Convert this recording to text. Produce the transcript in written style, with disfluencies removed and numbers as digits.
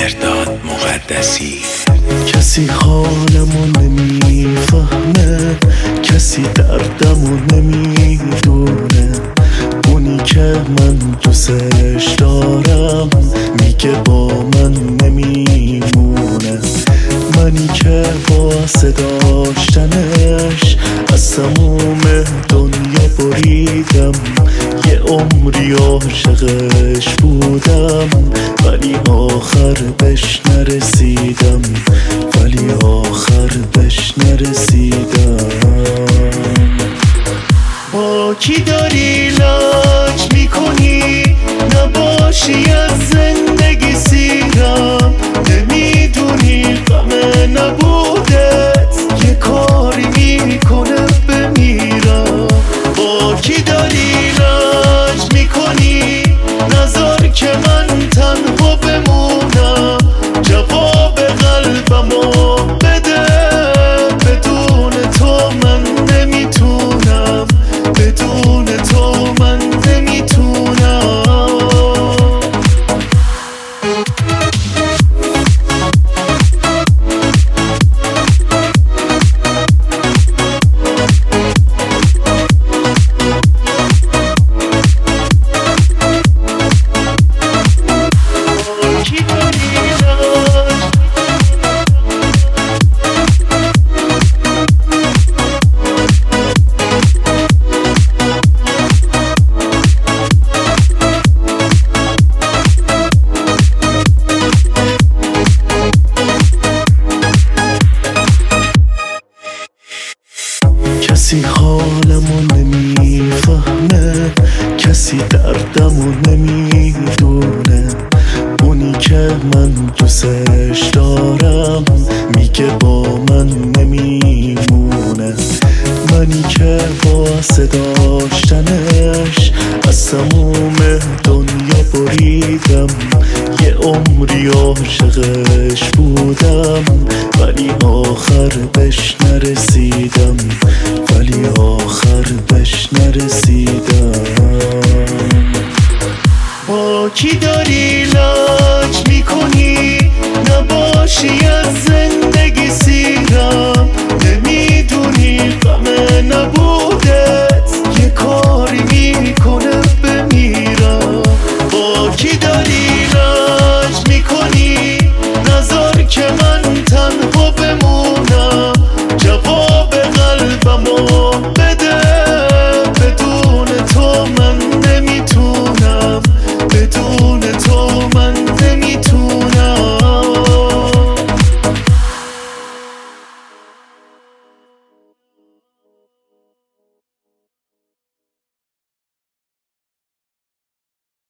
مهرداد مقدسی. کسی حالمو نمیفهمه، کسی دردمو نمیدونه. اونی که من دوستش دارم میگه با من نمیمونه. منی که واسه داشتنش از تموم دنیا بریدم. یه عمری عاشقش بودم ولی آخر بهش نرسیدم، ولی آخر بهش نرسیدم. با کی داری لاج میکنی؟ نباشی از زندگی سیرم. نمیدونی غم نبودت یه کاری میکنه بمیرم. با کی داری لاج میکنی؟ نذار که من تنها بمونم. جواب قلبمو بده، بدون تو من نمیتونم، بدون تو من نمیتونم. کسی حالمو نمیفهمه، کسی دردمو نمیدونه. اونی که من دوستش دارم میگه با من نمیمونه. منی که واسه داشتنش از تموم دنیا بریدم. یه عمری عاشقش بودم ولی آخر بهش نرسیدم، ولی آخر بهش نرسیدم. با کی داری لاج میکنی؟